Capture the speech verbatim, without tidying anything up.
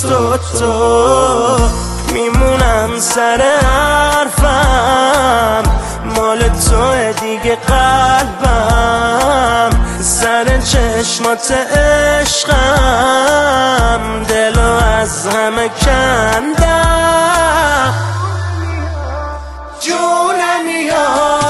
تو تو میمونم سر حرفم، مال تو دیگه قلبم، سر چشمات عشقم، دلو از همه کندم. جونم یا